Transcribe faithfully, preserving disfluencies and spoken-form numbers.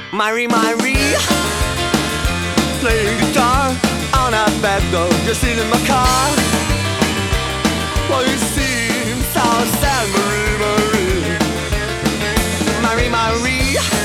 Marie, Marie, playing guitar on a bed though. You're sitting in my car. Well, you seem so sad, Marie, Marie. Marie, Marie.